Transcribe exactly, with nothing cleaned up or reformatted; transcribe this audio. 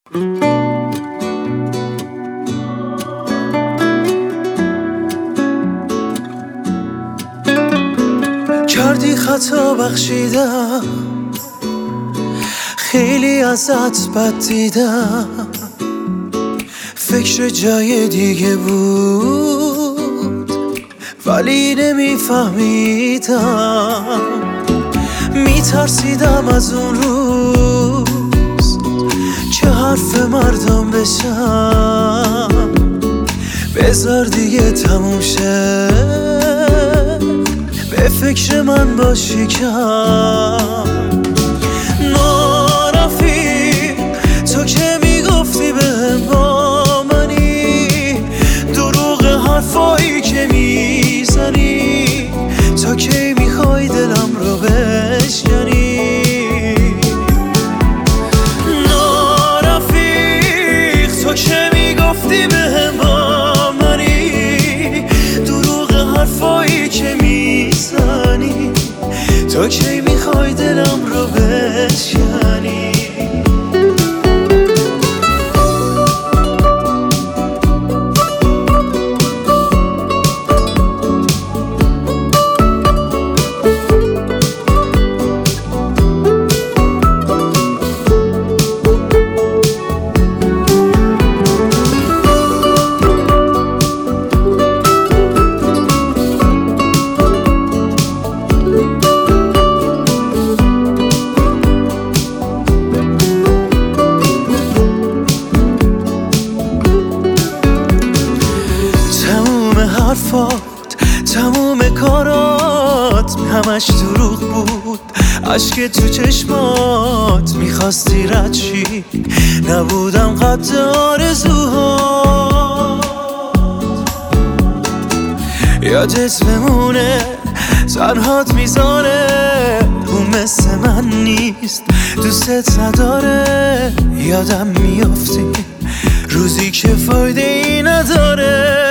کردی خطا بخشیدم، خیلی ازت بد دیدم، فکر جای دیگه بود ولی نمیفهمیدم. میترسیدم از اون روز که حرف مردم بشم، بذار دیگه تموم شه، به فکر من باشی کم. نارفیق تو که میگفتی بهم با منی، دروغ حرفایی که میزنی، تا کی میخوای دلم رو بشکنی؟ نارفیق تو که میگفتی بهم با منی، دروغ حرفایی که میزنی، تا کی میخوای دلم رو بشکنی؟ تموم کارات همش دروغ بود، عشق تو چشمات میخواستی رد شی، نبودم قد آرزوهات. یادت بمونه تنهات میزانه، اون مثل من نیست دوستت نداره. یادم میافتی روزی که فایده ای نداره،